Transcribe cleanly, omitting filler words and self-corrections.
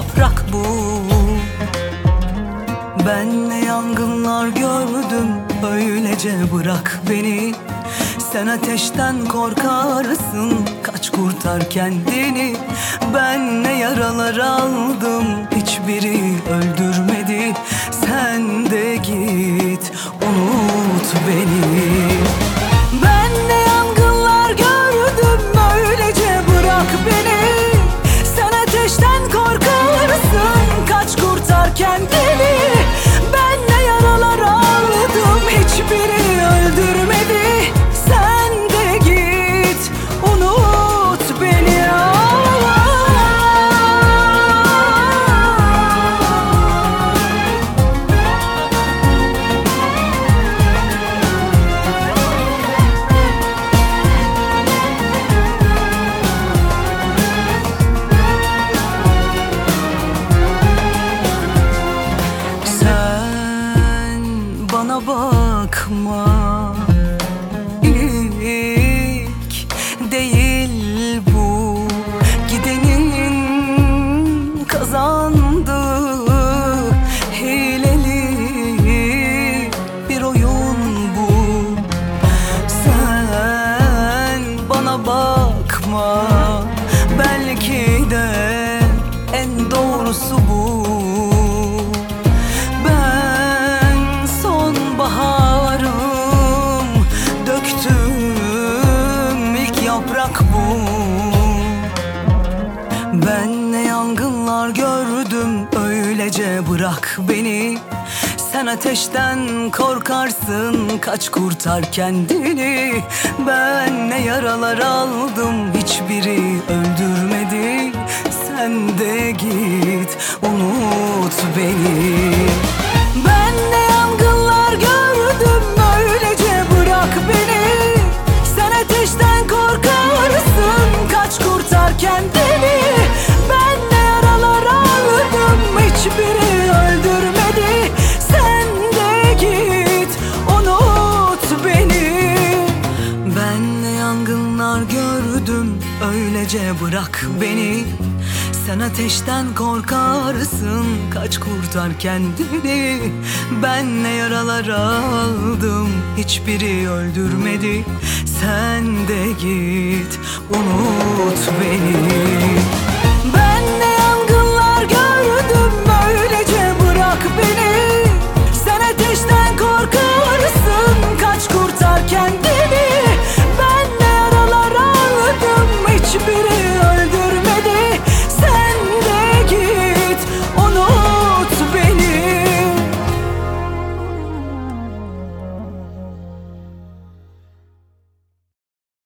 yaprak bu. Ben ne yangınlar gördüm, öylece bırak beni. Sen ateşten korkarsın, kaç kurtar kendini. Ben ne yaralar aldım, hiçbiri öldürmedi. Sen de git, unut beni. Ben ne yangınlar gördüm, öylece bırak beni. Sen ateşten korkarsın, kaç kurtar kendini. Ben ne yaralar aldım, hiçbiri öldürmedi. Sen de git, unut beni. Bana bakma, ilk değil bu. Gidenin kazandığı hileli bir oyun bu. Sen bana bakma, belki de en doğrusu bu. Baharım, döktüm ilk yaprak bu. Ben ne yangınlar gördüm, öylece bırak beni. Sen ateşten korkarsın, kaç kurtar kendini. Ben ne yaralar aldım, hiçbiri öldürmedi. Sen de git, unut beni. Ben ne yangınlar gördüm, öylece bırak beni. Sen ateşten korkarsın, kaç kurtar kendini. Ben ne yaralar aldım, hiçbiri öldürmedi. Sen de git, unut beni. Ben ne yangınlar gördüm, öylece bırak beni. Sen ateşten korkarsın, kaç kurtar kendini. Ben ne yaralar aldım, hiçbiri öldürmedi. Sen de git, unut beni.